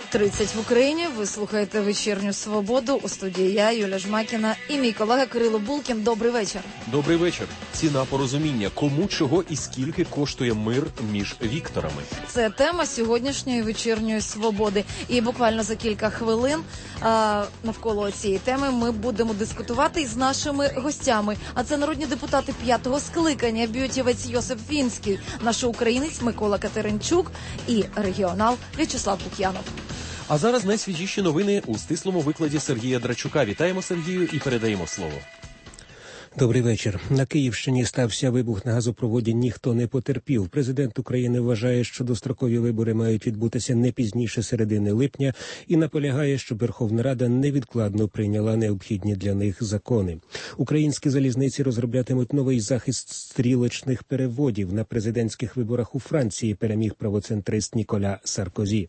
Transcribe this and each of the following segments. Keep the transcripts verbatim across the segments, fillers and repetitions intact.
тридцять в Україні. Ви слухаєте «Вечірню свободу». У студії я, Юля Жмакіна, і мій колега Кирило Булкін. Добрий вечір. Добрий вечір. Ціна порозуміння. Кому, чого і скільки коштує мир між Вікторами? Це тема сьогоднішньої «Вечірньої свободи». І буквально за кілька хвилин а, навколо цієї теми ми будемо дискутувати із нашими гостями. А це народні депутати п'ятого скликання, б'ютівець Йосип Фінський, наш українець Микола Катеринчук і регіонал В'ячеслав Лук'янов. А зараз найсвіжіші новини у стислому викладі Сергія Драчука. Вітаємо Сергію і передаємо слово. Добрий вечір. На Київщині стався вибух на газопроводі, ніхто не потерпів. Президент України вважає, що дострокові вибори мають відбутися не пізніше середини липня і наполягає, щоб Верховна Рада невідкладно прийняла необхідні для них закони. Українські залізниці розроблятимуть новий захист стрілочних переводів. На президентських виборах у Франції переміг правоцентрист Ніколя Саркозі.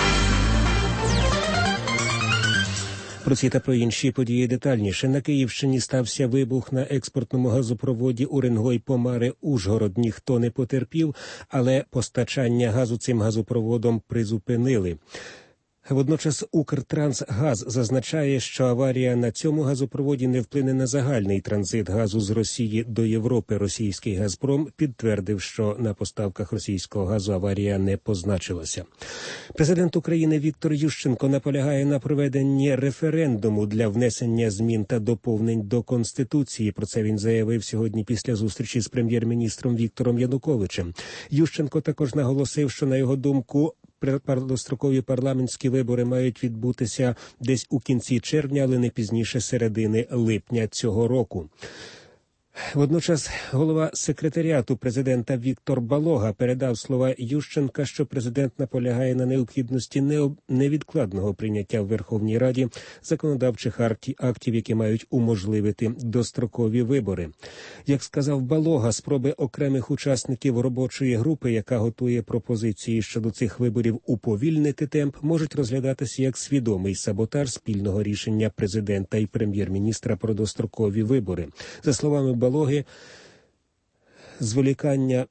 Про ці та про інші події детальніше. На Київщині стався вибух на експортному газопроводі Уренгой-Помари-Ужгород. Ніхто не потерпів, але постачання газу цим газопроводом призупинили. Водночас Укртрансгаз зазначає, що аварія на цьому газопроводі не вплине на загальний транзит газу з Росії до Європи. Російський «Газпром» підтвердив, що на поставках російського газу аварія не позначилася. Президент України Віктор Ющенко наполягає на проведенні референдуму для внесення змін та доповнень до Конституції. Про це він заявив сьогодні після зустрічі з прем'єр-міністром Віктором Януковичем. Ющенко також наголосив, що, на його думку, дострокові парламентські вибори мають відбутися десь у кінці червня, але не пізніше середини липня цього року. Водночас голова секретаріату президента Віктор Балога передав слова Ющенка, що президент наполягає на необхідності невідкладного прийняття в Верховній Раді законодавчих актів, які мають уможливити дострокові вибори. Як сказав Балога, спроби окремих учасників робочої групи, яка готує пропозиції щодо цих виборів, уповільнити темп, можуть розглядатися як свідомий саботаж спільного рішення президента і прем'єр-міністра про дострокові вибори. За словами Балоги, зволікання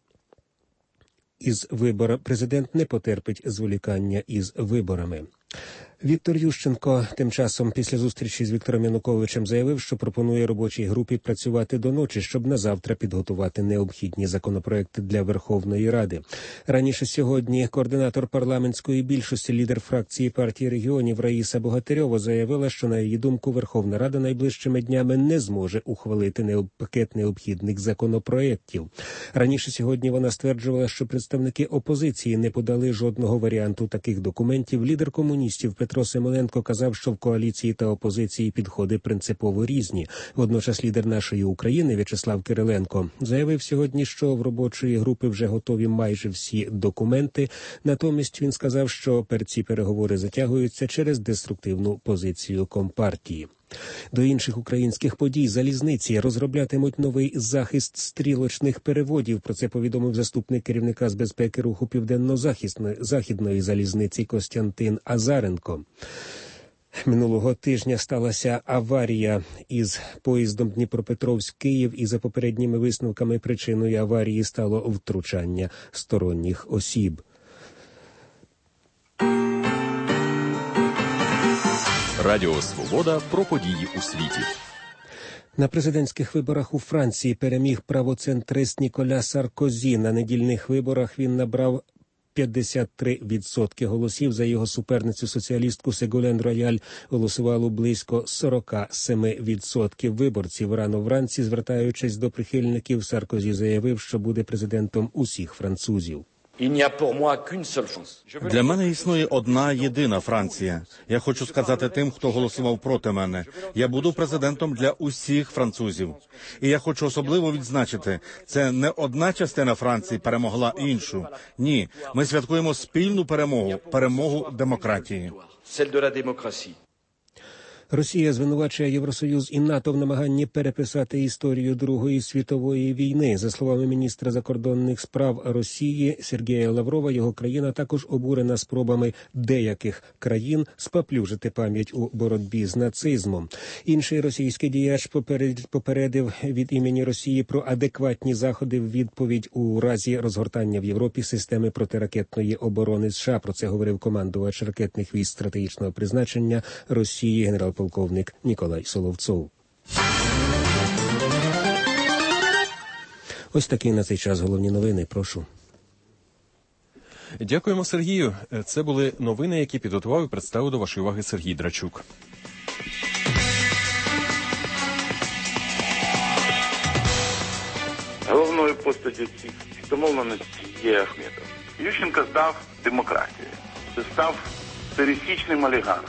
із виборами, президент не потерпить зволікання із виборами. Віктор Ющенко тим часом після зустрічі з Віктором Януковичем заявив, що пропонує робочій групі працювати до ночі, щоб на завтра підготувати необхідні законопроекти для Верховної Ради. Раніше сьогодні координатор парламентської більшості, лідер фракції партії регіонів Раїса Богатирьова заявила, що, на її думку, Верховна Рада найближчими днями не зможе ухвалити пакет необхідних законопроєктів. Раніше сьогодні вона стверджувала, що представники опозиції не подали жодного варіанту таких документів. Лідер комуністів Петро Симоненко казав, що в коаліції та опозиції підходи принципово різні. Водночас лідер «Нашої України» В'ячеслав Кириленко заявив сьогодні, що в робочої групи вже готові майже всі документи. Натомість він сказав, що ці переговори затягуються через деструктивну позицію Компартії. До інших українських подій. Залізниці розроблятимуть новий захист стрілочних переводів. Про це повідомив заступник керівника з безпеки руху Південно-Західної залізниці Костянтин Азаренко. Минулого тижня сталася аварія із поїздом Дніпропетровськ-Київ, і за попередніми висновками причиною аварії стало втручання сторонніх осіб. Радіо «Свобода» про події у світі. На президентських виборах у Франції переміг правоцентрист Ніколя Саркозі. На недільних виборах він набрав п'ятдесят три відсотки голосів. За його суперницю, соціалістку Сеголен Рояль, голосувало близько сорок сім відсотків виборців. Рано вранці, звертаючись до прихильників, Саркозі заявив, що буде президентом усіх французів. Для мене існує одна єдина Франція. Я хочу сказати тим, хто голосував проти мене. Я буду президентом для усіх французів. І я хочу особливо відзначити, це не одна частина Франції перемогла іншу. Ні, ми святкуємо спільну перемогу, перемогу демократії. Росія звинувачує Євросоюз і НАТО в намаганні переписати історію Другої світової війни. За словами міністра закордонних справ Росії Сергія Лаврова, його країна також обурена спробами деяких країн спаплюжити пам'ять у боротьбі з нацизмом. Інший російський діяч попередив від імені Росії про адекватні заходи в відповідь у разі розгортання в Європі системи протиракетної оборони США. Про це говорив командувач ракетних військ стратегічного призначення Росії генерал-полковник Ніколай Соловцов. Ось такі на цей час головні новини. Прошу. Дякуємо, Сергію. Це були новини, які підготував і представив до вашої уваги Сергій Драчук. Головною постаттю цих домовленостей є Ахметов. Ющенко здав демократію, став пересічним олігархом.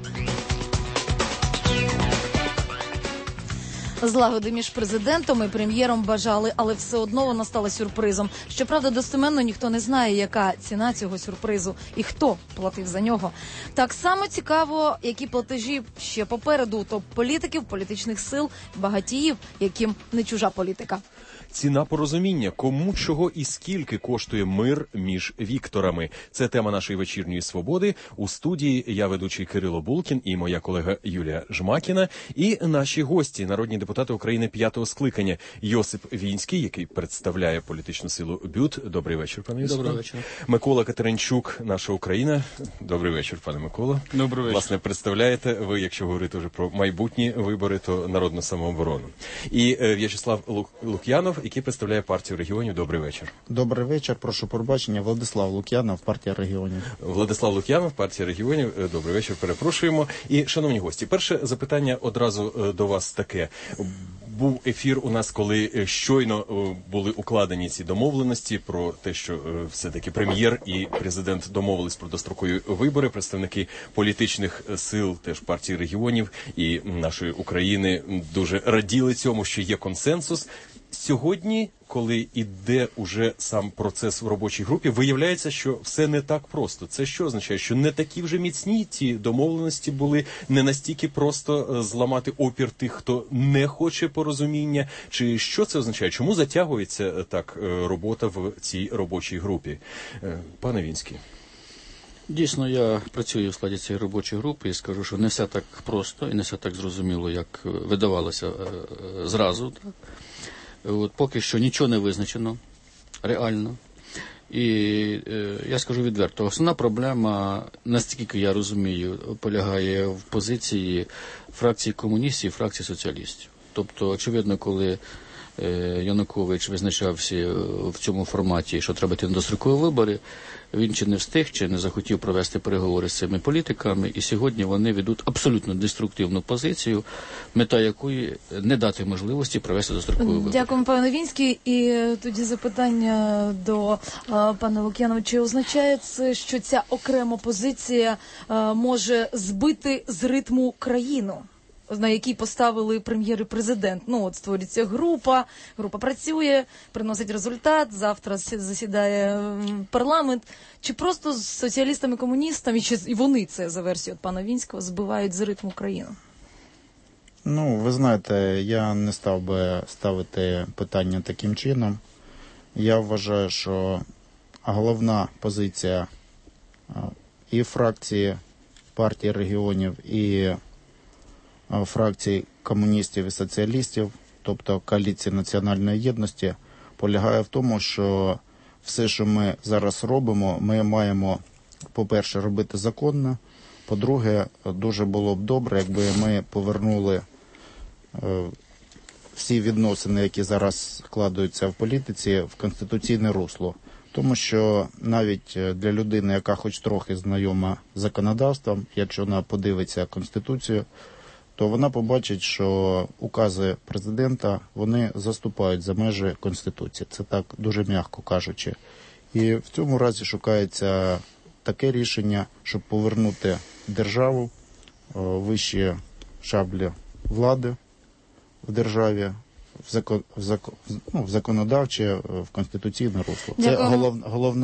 Злагоди між президентом і прем'єром бажали, але все одно вона стала сюрпризом. Щоправда, достеменно ніхто не знає, яка ціна цього сюрпризу і хто платив за нього. Так само цікаво, які платежі ще попереду у топ-політиків, політичних сил, багатіїв, яким не чужа політика. Ціна порозуміння. Кому, чого і скільки коштує мир між Вікторами? Це тема нашої вечірньої свободи. У студії я ведучий Кирило Булкін і моя колега Юлія Жмакіна. І наші гості, народні депутати України п'ятого скликання. Йосип Вінський, який представляє політичну силу БЮТ. Добрий вечір, пане Йосипе. Добрий вечір. Микола Катеринчук, наша Україна. Добрий вечір, пане Микола. Добрий вечір. Власне, представляєте ви, якщо говорити вже про майбутні вибори, то Народну самооборону. І е, В'ячеслав Лук... Лук'янов, який представляє партію регіонів. Добрий вечір. Добрий вечір. Прошу пробачення. Владислав Лук'янов, партія регіонів. Владислав Лук'янов, партія регіонів. Добрий вечір. Перепрошуємо. І, шановні гості, перше запитання одразу до вас таке. Був ефір у нас, коли щойно були укладені ці домовленості про те, що все-таки прем'єр і президент домовились про дострокові вибори. Представники політичних сил, теж партії регіонів і нашої України дуже раділи цьому, що є консенсус. Сьогодні, коли іде уже сам процес в робочій групі, виявляється, що все не так просто. Це що означає? Що не такі вже міцні ті домовленості були, не настільки просто зламати опір тих, хто не хоче порозуміння? Чи що це означає? Чому затягується так робота в цій робочій групі? Пане Вінський. Дійсно, я працюю в складі цієї робочої групи і скажу, що не все так просто і не все так зрозуміло, як видавалося зразу. Так? От поки що нічого не визначено реально. І е, я скажу відверто, основна проблема, наскільки я розумію, полягає в позиції фракції комуністів і фракції соціалістів. Тобто, очевидно, коли е, Янукович визначався в цьому форматі, що треба йти на дострокові вибори, він чи не встиг, чи не захотів провести переговори з цими політиками, і сьогодні вони ведуть абсолютно деструктивну позицію, мета якої не дати можливості провести дострокові вибори. Дякуємо, пане Вінський. І тоді запитання до а, пана Лук'янова. Чи означає це, що ця окрема позиція а, може збити з ритму країну, на якій поставили прем'єр і президент? Ну, от створюється група, група працює, приносить результат, завтра засідає парламент. Чи просто з соціалістами-комуністами, чи і вони це, за версією пана Вінського, збивають з ритму країну? Ну, ви знаєте, я не став би ставити питання таким чином. Я вважаю, що головна позиція і фракції партії регіонів, і фракцій комуністів і соціалістів, тобто коаліції національної єдності, полягає в тому, що все, що ми зараз робимо, ми маємо, по-перше, робити законно, по-друге, дуже було б добре, якби ми повернули е, всі відносини, які зараз складаються в політиці, в конституційне русло. Тому що навіть для людини, яка хоч трохи знайома з законодавством, якщо вона подивиться Конституцію, то вона побачить, що укази президента, вони заступають за межі Конституції. Це так дуже м'яко кажучи. І в цьому разі шукається таке рішення, щоб повернути державу вищі шаблі влади в державі, в, закон, в, закон, ну, в законодавче, в конституційне русло. Це голов, головна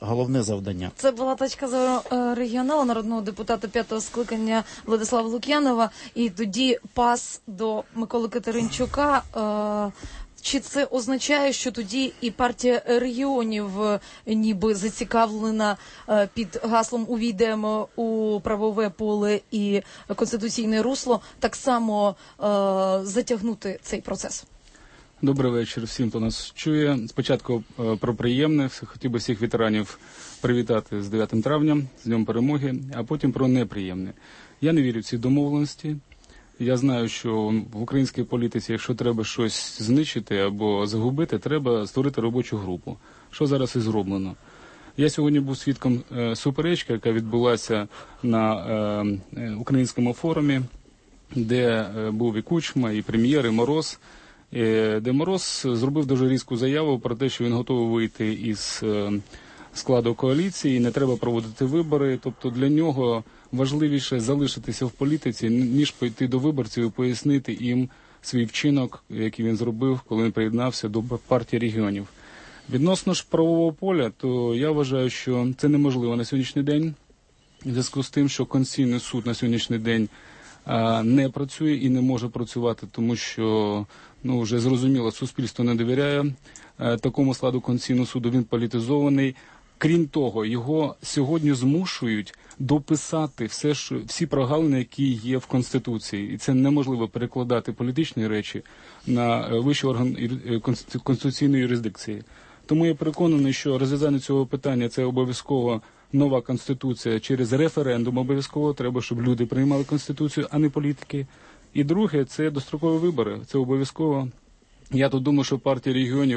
головне завдання. Це була точка зору е, регіонала, народного депутата п'ятого скликання Владислава Лук'янова. І тоді пас до Миколи Катеринчука. Е, Чи це означає, що тоді і партія регіонів е, ніби зацікавлена е, під гаслом «Увійдемо у правове поле і конституційне русло» так само е, затягнути цей процес? Добрий вечір всім, хто нас чує. Спочатку е, про приємне. Хотів би всіх ветеранів привітати з дев'ятим травня, з Днем Перемоги, а потім про неприємне. Я не вірю в ці домовленості. Я знаю, що в українській політиці, якщо треба щось знищити або загубити, треба створити робочу групу, що зараз і зроблено. Я сьогодні був свідком е, суперечки, яка відбулася на е, українському форумі, де е, був і Кучма, і прем'єр, і Мороз, е, де Мороз зробив дуже різку заяву про те, що він готовий вийти із е, складу коаліції, не треба проводити вибори. Тобто для нього важливіше залишитися в політиці, ніж пойти до виборців і пояснити їм свій вчинок, який він зробив, коли він приєднався до партії регіонів. Відносно ж правового поля, то я вважаю, що це неможливо на сьогоднішній день, в зв'язку з тим, що Конституційний суд на сьогоднішній день а, не працює і не може працювати, тому що, ну, вже зрозуміло, суспільство не довіряє а, такому складу Конституційного суду, він політизований. Крім того, його сьогодні змушують дописати все, що, всі прогалини, які є в Конституції. І це неможливо перекладати політичні речі на вищий орган конституційної юрисдикції. Тому я переконаний, що розв'язання цього питання – це обов'язково нова Конституція через референдум. Обов'язково треба, щоб люди приймали Конституцію, а не політики. І друге – це дострокові вибори. Це обов'язково. Я тут думаю, що партія регіонів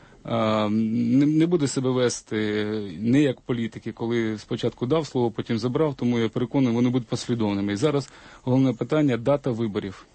не буде себе вести не як політики, коли спочатку дав слово, потім забрав, тому я переконаний, вони будуть послідовними. І зараз головне питання – дата виборів.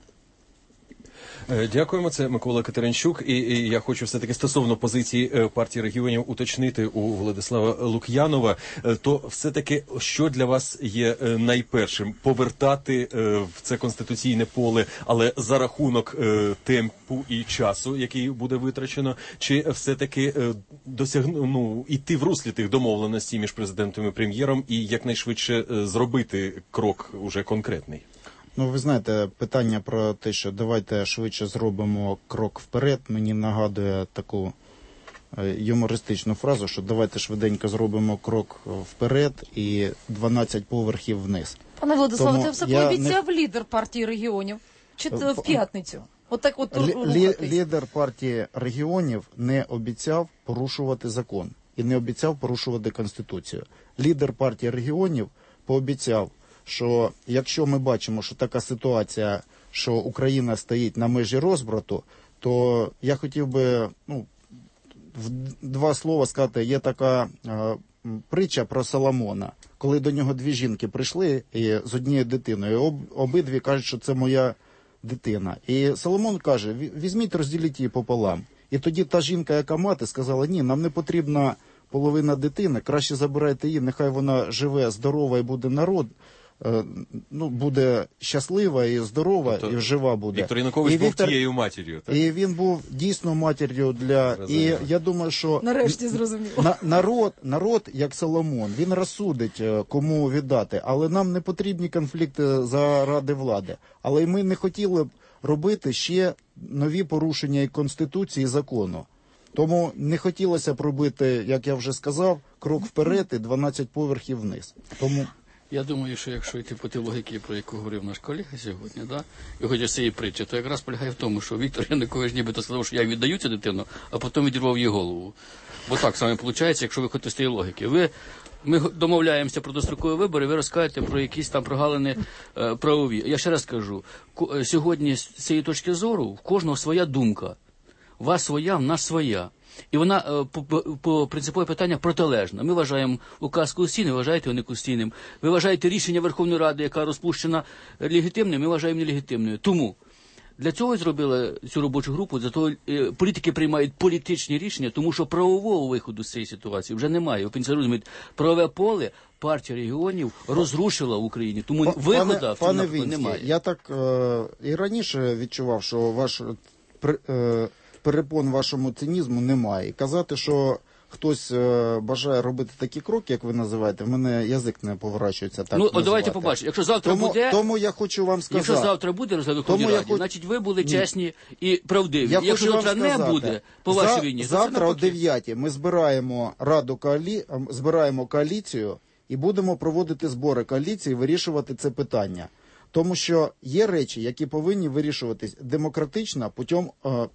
Дякуємо. Це Микола Катеринчук. І, і я хочу все-таки стосовно позиції партії регіонів уточнити у Владислава Лук'янова. То все-таки, що для вас є найпершим? Повертати в це конституційне поле, але за рахунок темпу і часу, який буде витрачено, чи все-таки досягну, ну, іти в руслі тих домовленостей між президентом і прем'єром і якнайшвидше зробити крок уже конкретний? Ну, ви знаєте, питання про те, що давайте швидше зробимо крок вперед, мені нагадує таку юмористичну фразу, що давайте швиденько зробимо крок вперед і дванадцять поверхів вниз. Пане Владиславе, ти все пообіцяв не... лідер партії регіонів? Чи це в п'ятницю? Отак от Лі... Лідер партії регіонів не обіцяв порушувати закон і не обіцяв порушувати Конституцію. Лідер партії регіонів пообіцяв, що якщо ми бачимо, що така ситуація, що Україна стоїть на межі розбрату, то я хотів би, ну, в два слова сказати, є така е, притча про Соломона, коли до нього дві жінки прийшли і з однією дитиною, об, обидві кажуть, що це моя дитина. І Соломон каже, візьміть, розділіть її пополам. І тоді та жінка, яка мати, сказала, ні, нам не потрібна половина дитини, краще забирайте її, нехай вона живе, здорова і буде народ, ну, буде щаслива і здорова, тобто, і жива буде. Віктор Янукович був тією матір'ю. Так? І він був дійсно матір'ю для... Розуміло. І я думаю, що... Нарешті зрозуміло. На, народ, народ, як Соломон, він розсудить, кому віддати. Але нам не потрібні конфлікти заради влади. Але ми не хотіли б робити ще нові порушення і Конституції, і закону. Тому не хотілося б робити, як я вже сказав, крок вперед і дванадцять поверхів вниз. Тому... Я думаю, що якщо йти по тій логіки, про яку говорив наш колега сьогодні, да, і хоч з цієї притчі, то якраз полягає в тому, що Віктор Янукович нібито сказав, що я віддаю цю дитину, а потім відірвав її голову. Бо так саме виходить, якщо ви хочете з цієї логіки. Ви, ми домовляємося про дострокові вибори, ви розкажете про якісь там прогалини е, правові. Я ще раз кажу, сьогодні з цієї точки зору в кожного своя думка. У вас своя, в нас своя. І вона по, по, по принципові питання протилежна. Ми вважаємо указ конституційний, ви вважаєте його неконституційним. Ви вважаєте рішення Верховної Ради, яка розпущена, легітимним, ми вважаємо нелегітимною. Тому для цього зробили цю робочу групу, для того політики приймають політичні рішення, тому що правового виходу з цієї ситуації вже немає. Ви розумієте, правове поле партія регіонів розрушила в Україні, тому П- виходу в цьому напрямку немає. Я так е- і раніше відчував, що ваш... При, е- перепон вашому цинізму немає. І казати, що хтось е, бажає робити такі кроки, як ви називаєте, в мене язик не поворачується так Ну, називати. от давайте побачимо. Якщо завтра тому, буде... Тому я хочу вам сказати... Якщо завтра буде розгляд Верховній Тому я Раді, хоч- значить ви були чесні і правдиві. Я Якщо хочу вам завтра не сказати, буде, по за- вашій війні, то це завтра о навпаки. дев'ятій ми збираємо раду коалі... збираємо коаліцію і будемо проводити збори коаліції, вирішувати це питання. Тому що є речі, які повинні вирішуватись демократично путем е, е,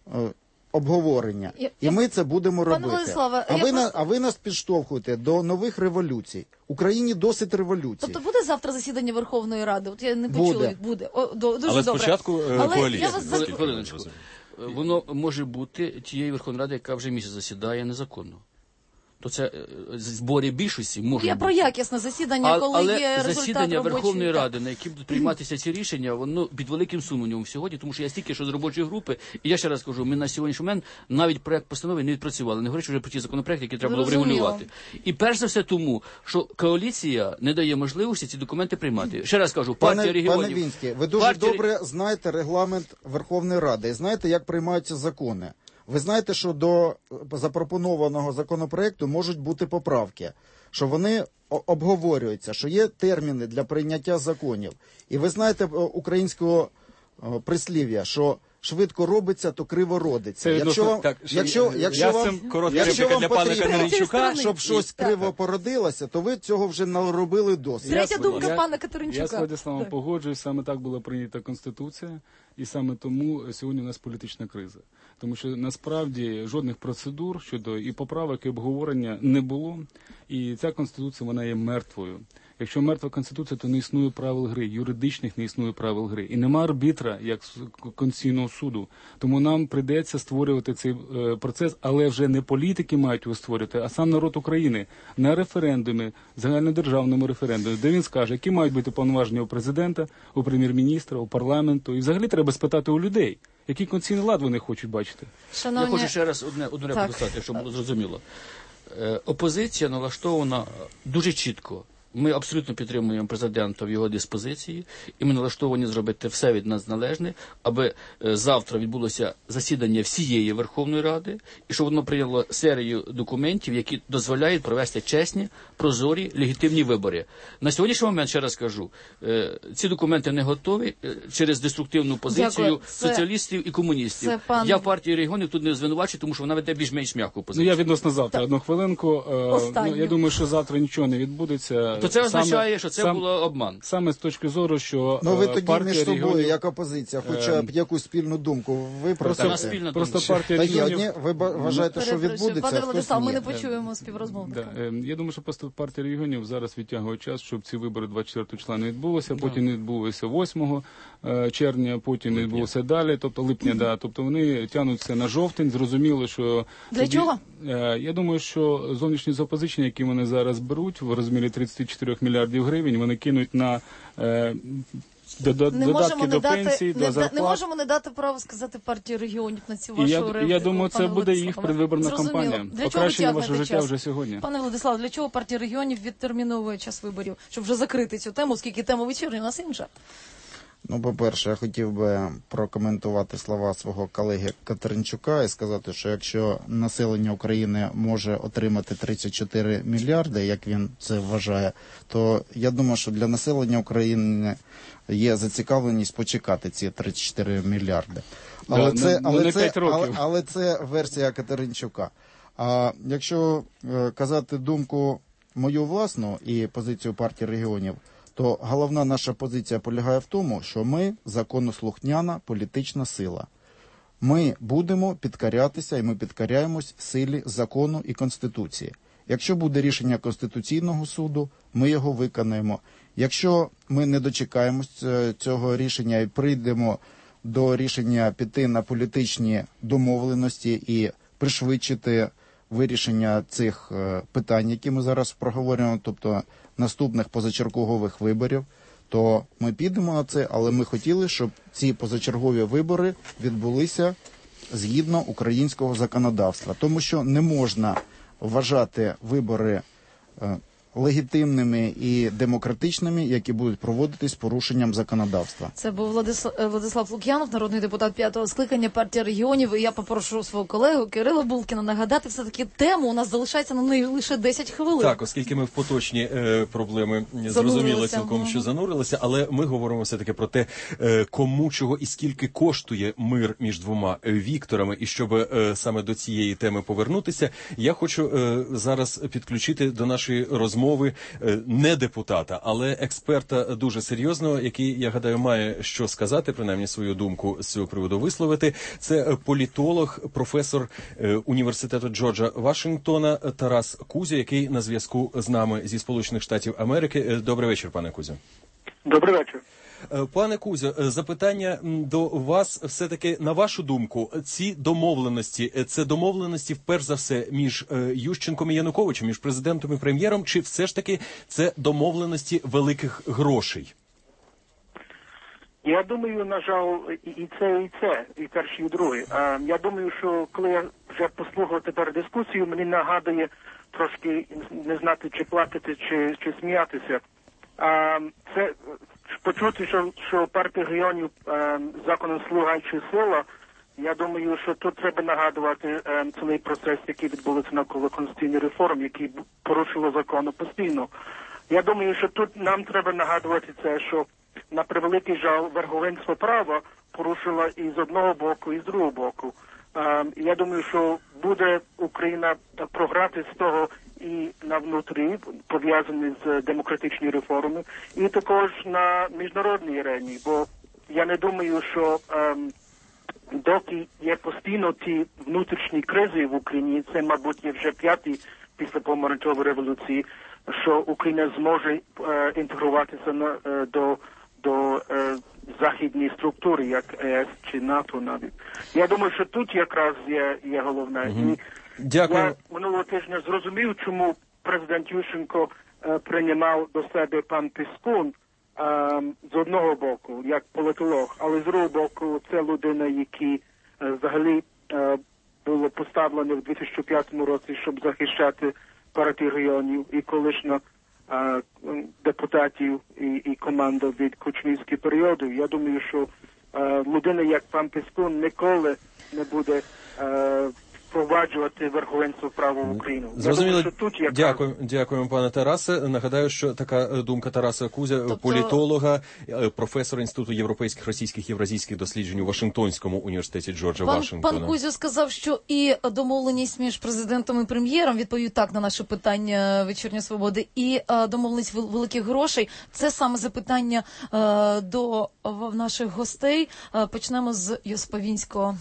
обговорення. Я- І ми це будемо Пане робити. Владиславе, а, я ви на, просто- а ви нас підштовхуєте до нових революцій. Україні досить революцій. Тобто буде завтра засідання Верховної Ради? От я не Буде. почула. Буде. О, до, дуже Але добре. спочатку е, Але коаліція. я вас наскільки за- я Хвилиночку. розумію. Воно може бути тієї Верховної Ради, яка вже місяць засідає незаконно. То це е, збори більшості може Я бути. про якісне засідання, А- коли але є результат засідання робочої... Верховної Так. Ради, на які будуть прийматися ці рішення, воно під великим сумнівом сьогодні, тому що я стільки що з робочої групи, і я ще раз кажу, ми на сьогоднішній момент навіть проект постанови не відпрацювали, не говорячи вже про ті законопроекти, які треба було Зрозуміло. врегулювати. І перш за все тому, що коаліція не дає можливості ці документи приймати. Ще раз кажу, партія Пане, регіонів. пане Вінський, ви дуже партія- добре знаєте регламент Верховної Ради і знаєте, як приймаються закони. Ви знаєте, що до запропонованого законопроекту можуть бути поправки, що вони о- обговорюються, що є терміни для прийняття законів. І ви знаєте е, українського е, прислів'я, що швидко робиться, то криво родиться. Це Якщо відносно- вам, Так, ще якщо, я- якщо я вам, цим коротка якщо репліка вам для пана потрібно, Катеринчука. щоб щось Так. криво породилося, то ви цього вже наробили досить. Третя Я- думка я- пана Катеринчука. Я з Владиславом Так. погоджуюсь, саме так була прийнята Конституція, і саме тому сьогодні у нас політична криза. Тому що насправді жодних процедур щодо і поправок, і обговорення не було, і ця Конституція, вона є мертвою. Якщо мертва Конституція, то не існує правил гри, юридичних не існує правил гри. І нема арбітра, як з Конституційного суду. Тому нам прийдеться створювати цей е, процес, але вже не політики мають його створювати, а сам народ України на референдумі, загальнодержавному референдумі, де він скаже, які мають бути повноваження у президента, у прем'єр-міністра, у парламенту. І взагалі треба спитати у людей, який конституційний лад вони хочуть бачити. Шановні... Я хочу ще раз одне, одну репліку Так. сказати, щоб було зрозуміло. Е, опозиція налаштована дуже чітко. Ми абсолютно підтримуємо президента в його диспозиції, і ми налаштовані зробити все від нас належне, аби е, завтра відбулося засідання всієї Верховної Ради, і щоб воно прийняло серію документів, які дозволяють провести чесні, прозорі, легітимні вибори. На сьогоднішній момент, ще раз кажу, е, ці документи не готові е, через деструктивну позицію Дякую. Це- соціалістів і комуністів. це пан- Я в партії регіонів тут не звинувачую, тому що вона веде більш-менш м'яку Ну, позицію. я відносно завтра, одну хвилинку. Е, Останню. ну, я думаю, що завтра нічого не відбудеться. То це означає, Саме- що це сам- було обман. Саме з точки зору, що Ну ви е, тоді партія між собою, регіонів- як опозиція, хоча б якусь спільну думку Вона виправте. спільна Просто думка. партія Та ні, регіонів... одні, ви ба- вважаєте, що Перепрошую, відбудеться, пане а хтось Владислав, ми ні. не почуємо співрозмовника. Да, е, я думаю, що просто партія регіонів зараз відтягує час, щоб ці вибори двадцять четвертого числа не відбулося, потім не відбулося восьмого е, червня, потім не відбулося далі, тобто липня, да, тобто вони тягнуться на жовтень. Зрозуміло, що Для тоді- чого? Е, Я думаю, що зовнішні запозичення, які вони зараз беруть в розмірі тридцять чотири мільярдів гривень, вони кинуть на е, дода- Не додатки можемо не до дати, пенсії, не, до да- зарплат. не можемо не дати право сказати партії регіонів на цю І вашу я, репліку, я думаю, це пане буде їх Владиславе. предвиборна Зрозуміло. кампанія. Для чого ви Покращення вашого тягнете життя час? вже сьогодні. Пане Владислав, для чого партія регіонів відтерміновує час виборів? Щоб вже закрити цю тему, оскільки тема вечірня у нас інша. Ну, по-перше, я хотів би прокоментувати слова свого колеги Катеринчука і сказати, що якщо населення України може отримати тридцять чотири мільярди, як він це вважає, то я думаю, що для населення України є зацікавленість почекати ці тридцять чотири мільярди. Але, Да, це, ну, але, не це, п'ять років. але, але це версія Катеринчука. А якщо е, казати думку мою власну і позицію партії регіонів, то головна наша позиція полягає в тому, що ми законослухняна політична сила. Ми будемо підкорятися, і ми підкоряємось силі закону і Конституції. Якщо буде рішення Конституційного суду, ми його виконаємо. Якщо ми не дочекаємось цього рішення і прийдемо до рішення піти на політичні домовленості і пришвидшити вирішення цих е, питань, які ми зараз проговорюємо, тобто наступних позачергових виборів, то ми підемо на це, але ми хотіли, щоб ці позачергові вибори відбулися згідно українського законодавства. Тому що не можна вважати вибори е, легітимними і демократичними, які будуть проводитись з порушенням законодавства. Це був Владислав, Владислав Лук'янов, народний депутат п'ятого скликання партії регіонів. І я попрошу свого колегу Кирила Булкіна нагадати все-таки тему. У нас залишається на неї лише десять хвилин. Так, оскільки ми в поточні е, проблеми зрозуміло цілком, що занурилися, але ми говоримо все-таки про те, е, кому, чого і скільки коштує мир між двома Вікторами. І щоб е, саме до цієї теми повернутися, я хочу е, зараз підключити до нашої розмови мови не депутата, але експерта дуже серйозного, який, я гадаю, має що сказати, принаймні свою думку з цього приводу висловити. Це політолог, професор університету Джорджа Вашингтона Тарас Кузя, який на зв'язку з нами зі Сполучених Штатів Америки. Добрий вечір, пане Кузя. Добрий вечір. Пане Кузя, запитання до вас все-таки, на вашу думку, ці домовленості, це домовленості, вперше за все, між Ющенком і Януковичем, між президентом і прем'єром, чи все ж таки це домовленості великих грошей? Я думаю, на жаль, і це, і це, і перші, і друге. Я думаю, що коли я вже послухав тепер дискусію, мені нагадує трошки не знати, чи плакати, чи, чи сміятися. Це почути, що, що партія регіонів е, законом слуга чи сила, я думаю, що тут треба нагадувати е, цілий процес, який відбувався навколо конституційної реформи, який порушило закону постійно. Я думаю, що тут нам треба нагадувати це, що на превеликий жаль верховенство права порушило і з одного боку, і з другого боку. Е, я думаю, що буде Україна програти з того і на внутрі, пов'язані з демократичною реформою, і також на міжнародній арені, бо я не думаю, що ем, доки є постійно ті внутрішні кризи в Україні, це, мабуть, є вже п'ятий після помаранчевої революції, що Україна зможе е, інтегруватися на, е, до, до е, західної структури, як ЕС чи НАТО навіть. Я думаю, що тут якраз є, є головне. Угу. Дякую. Я минулого тижня зрозумів, чому президент Ющенко е, приймав до себе пан Піскун е, з одного боку, як політолог, але з другого боку, це людина, який е, взагалі е, було поставлено в дві тисячі п'ятому році, щоб захищати партію регіонів і колишньо е, депутатів і, і команду від кучмівського періоду. Я думаю, що е, людина, як пан Піскун, ніколи не буде е, впроваджувати верховенство права в Україну. Зрозуміло. Думаю, тут якраз... Дякую, дякуємо, пане Тарасе. Нагадаю, що така думка Тараса Кузя, тобто... політолога, професора Інституту європейських, російських, євразійських досліджень у Вашингтонському університеті Джорджа пан, Вашингтона. Пан Кузя сказав, що і домовленість між президентом і прем'єром, відповів так на наше питання «Вечірньої свободи», і а, домовленість великих грошей. Це саме запитання а, до наших гостей. А, почнемо з Йосиповінського.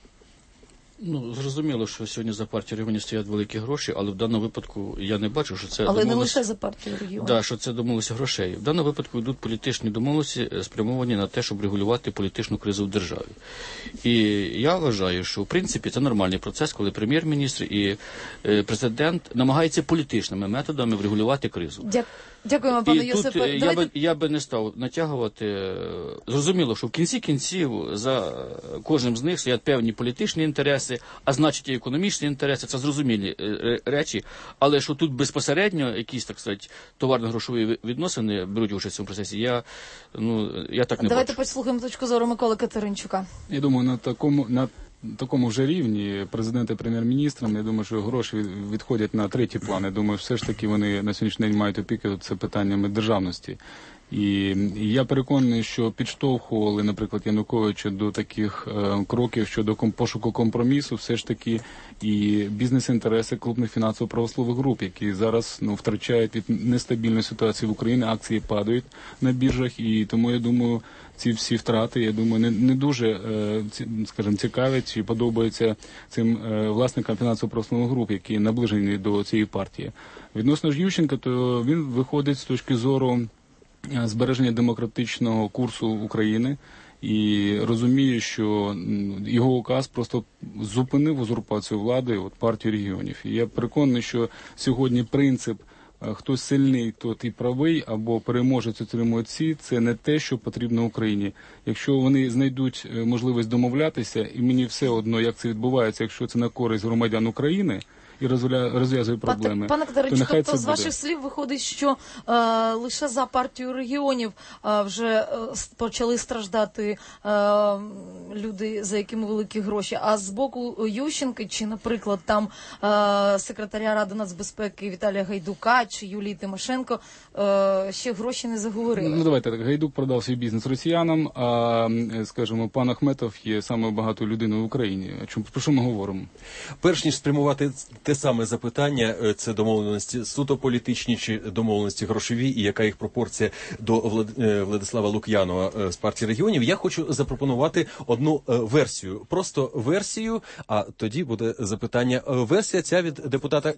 Ну, зрозуміло, що сьогодні за партію регіонів стоять великі гроші, але в даному випадку я не бачу, що це... Але домовленість... не лише за партію регіонів. Так, да, що це домовленість грошей. В даному випадку йдуть політичні домовленості, спрямовані на те, щоб регулювати політичну кризу в державі. І я вважаю, що, в принципі, це нормальний процес, коли прем'єр-міністр і е, президент намагаються політичними методами врегулювати кризу. Дя... Дякуємо, пане і Йосипе. Тут Давайте... я, би, я би не став натягувати. Зрозуміло, що в кінці кінців за кожним з них стоять певні політичні інтереси, а значить і економічні інтереси, це зрозумілі речі, але що тут безпосередньо якісь, так сказати, товарно-грошові відносини беруть участь в цьому процесі, я, ну, я так не Давайте бачу. послухаємо точку зору Миколи Катеринчука. Я думаю, на такому, на такому вже рівні президент і прем'єр-міністрам, я думаю, що гроші відходять на третій план. Я думаю, все ж таки вони на сьогоднішній день мають опіки це питаннями державності. І я переконаний, що підштовхували, наприклад, Януковича до таких е, кроків щодо ком- пошуку компромісу, все ж таки і бізнес-інтереси крупних фінансово-промислових груп, які зараз ну, втрачають від нестабільної ситуації в Україні, акції падають на біржах, і тому, я думаю, ці всі втрати, я думаю, не, не дуже, е, ці, скажімо, цікавять чи подобаються цим е, власникам фінансово-промислових груп, які наближені до цієї партії. Відносно ж Ющенка, то він виходить з точки зору збереження демократичного курсу України і розуміє, що його указ просто зупинив узурпацію влади от партії регіонів. І я переконаний, що сьогодні принцип хтось сильний, тот і правий, або переможець отримує ці, це не те, що потрібно Україні. Якщо вони знайдуть можливість домовлятися, і мені все одно, як це відбувається, якщо це на користь громадян України, і розв'я- розв'язує проблеми. Пане Катеринчук, то нехай тобто це з буде. ваших слів виходить, що е, лише за партію регіонів е, вже е, с- почали страждати е, люди, за якими великі гроші. А з боку Ющенка, чи, наприклад, там е, секретаря Ради нацбезпеки Віталія Гайдука, чи Юлії Тимошенко, е, ще гроші не заговорили. Ну, давайте так. Гайдук продав свій бізнес росіянам, а, скажімо, пан Ахметов є самою багатою людиною в Україні. А чому, про що ми говоримо? Перш ніж спрямувати те саме запитання, е, це домовленості суто політичні чи домовленості грошові, і яка їх пропорція до Влад- е, Владислава Лук'янова е, з партії регіонів, я хочу запропонувати одну е, версію. Просто версію, а тоді буде запитання. Е, Версія ця від депутата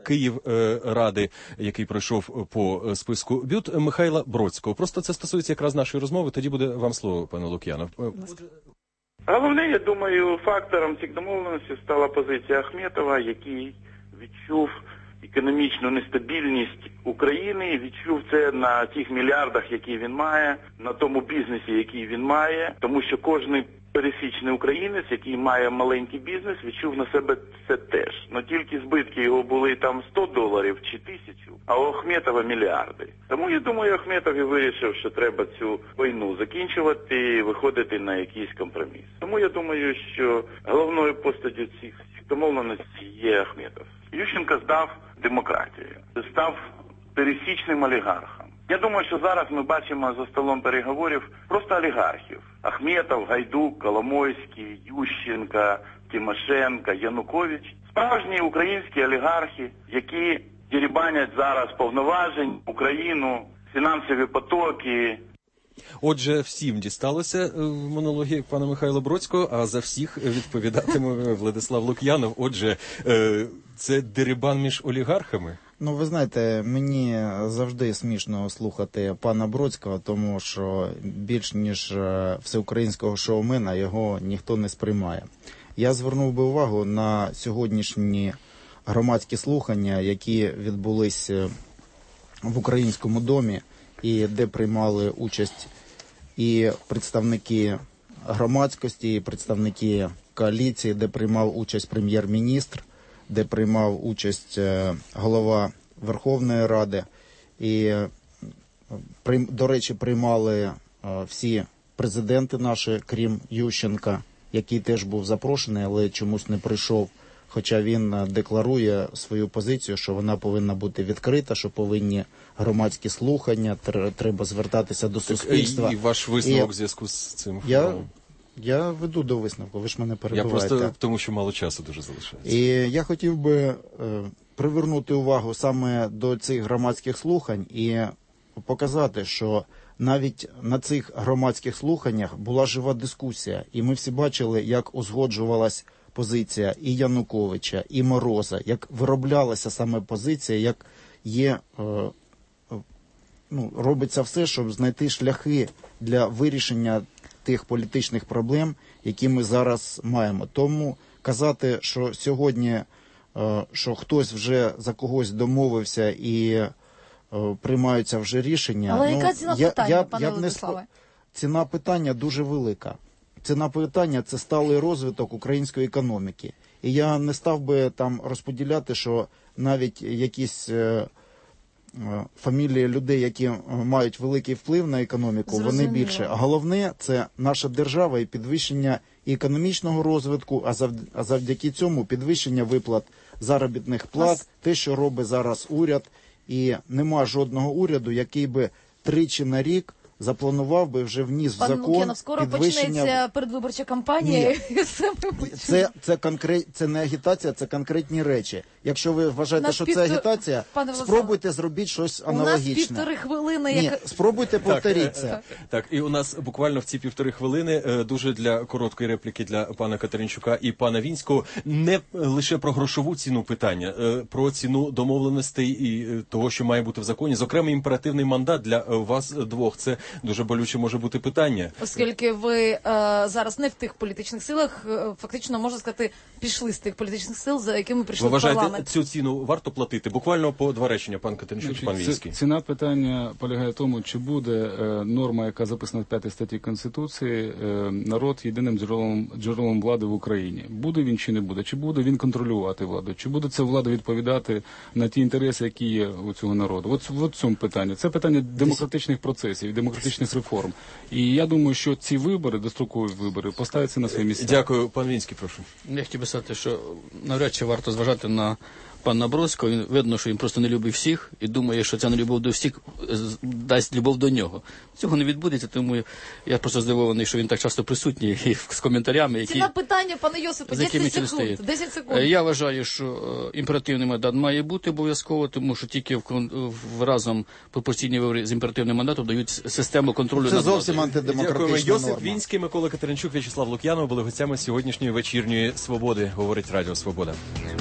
Київради, який пройшов по е, списку БЮТ, Михайла Бродського. Просто це стосується якраз нашої розмови, тоді буде вам слово, пане Лук'янов. Е, Головне, я думаю, фактором цих домовленостей стала позиція Ахметова, який відчув економічну нестабільність України, відчув це на тих мільярдах, які він має, на тому бізнесі, який він має, тому що кожний пересічний українець, який має маленький бізнес, відчув на себе це теж. Но тільки збитки його були там сто доларів чи тисячу, а у Ахметова мільярди. Тому я думаю, Ахметов і вирішив, що треба цю війну закінчувати і виходити на якийсь компроміс. Тому я думаю, що головною постаттю цих домовленостей є Ахметов. Ющенко здав демократію, став пересічним олігархом. Я думаю, що зараз ми бачимо за столом переговорів просто олігархів. Ахметов, Гайдук, Коломойський, Ющенко, Тимошенко, Янукович. Справжні українські олігархи, які дерибанять зараз повноважень, Україну, фінансові потоки. Отже, всім дісталося е, в монологі пана Михайла Бродського, а за всіх відповідатиме Владислав Лук'янов. Отже, е, це дерибан між олігархами? Ну, ви знаєте, мені завжди смішно слухати пана Бродського, тому що більш ніж е, всеукраїнського шоумена його ніхто не сприймає. Я звернув би увагу на сьогоднішні громадські слухання, які відбулись в Українському домі, і де приймали участь і представники громадськості, і представники коаліції, де приймав участь прем'єр-міністр, де приймав участь голова Верховної Ради. І, до речі, приймали всі президенти наші, крім Ющенка, який теж був запрошений, але чомусь не прийшов. Хоча він декларує свою позицію, що вона повинна бути відкрита, що повинні громадські слухання, треба звертатися до суспільства. І, і ваш висновок в зв'язку з цим я, форумом? Я веду до висновку, ви ж мене перебиваєте. Я просто тому, що мало часу дуже залишається. І я хотів би е, привернути увагу саме до цих громадських слухань і показати, що навіть на цих громадських слуханнях була жива дискусія. І ми всі бачили, як узгоджувалась позиція і Януковича, і Мороза, як вироблялася саме позиція, як є, е, ну, робиться все, щоб знайти шляхи для вирішення тих політичних проблем, які ми зараз маємо. Тому казати, що сьогодні, е, що хтось вже за когось домовився і е, приймаються вже рішення. Але ну, яка ціна я, питання, я, пане я б не Владиславе? Ціна питання дуже велика. Ціна питання – це сталий розвиток української економіки. І я не став би там розподіляти, що навіть якісь е, е, фамілії людей, які мають великий вплив на економіку, Зрозуміло. Вони більше. А головне – це наша держава і підвищення і економічного розвитку, а, завд... а завдяки цьому підвищення виплат заробітних плат, Ас... те, що робить зараз уряд. І нема жодного уряду, який би тричі на рік запланував би, вже вніс в Пане закон Лук'янов, скоро підвищення... почнеться передвиборча кампанія. І все ми Це, це, конкрет... це не агітація, це конкретні речі. Якщо ви вважаєте, Нас що півтор- це агітація, Пане Владиславе, спробуйте зробіть щось у нас аналогічне. півтори хвилини. Ні, Як... спробуйте повторіть це. Так, так, і у нас буквально в ці півтори хвилини е, дуже для короткої репліки для пана Катеринчука і пана Вінського не лише про грошову ціну питання, е, про ціну домовленостей і е, того, що має бути в законі. Зокрема, імперативний мандат для е, вас двох. Це дуже болюче може бути питання. Оскільки ви е, зараз не в тих політичних силах, е, фактично, можна сказати, пішли з тих політичних сил, за якими прийшли Ви в вважаєте, парламент. цю ціну варто платити? Буквально по два речення, пан Катеринчук, пан Значить, Вінський. ці- Ціна питання полягає в тому, чи буде е, норма, яка записана в п'ятій статті Конституції, е, народ єдиним джерелом, джерелом влади в Україні. Буде він чи не буде? Чи буде він контролювати владу? Чи буде ця влада відповідати на ті інтереси, які є у цього народу? От, от в цьому питанні. Це питання демократичних процесів, демократичних реформ. І я думаю, що ці вибори, дострокові вибори, поставляться на свої місця. Дякую, пан Вінський, прошу. Я хотів би сказати, що навряд чи варто зважати на пана Бродського. Він видно, що він просто не любить всіх і думає, що ця нелюбов до всіх з- дасть любов до нього. Цього не відбудеться, тому я просто здивований, що він так часто присутній і з коментарями, які Ціна питання, пане Йосипе, з якими десять чи не секунд. стоїть. десять секунд. Е, Я вважаю, що е, імперативний мандат має бути обов'язково, тому що тільки в, кон- в разом пропорційні вибори з імперативним мандатом дають с- систему контролю Це над зовсім владою. Дякуємо. антидемократична Йосип норма. Вінський, Микола Катеринчук, В'ячеслав Лук'янов були гостями сьогоднішньої вечірньої «Свободи», говорить Радіо Свобода.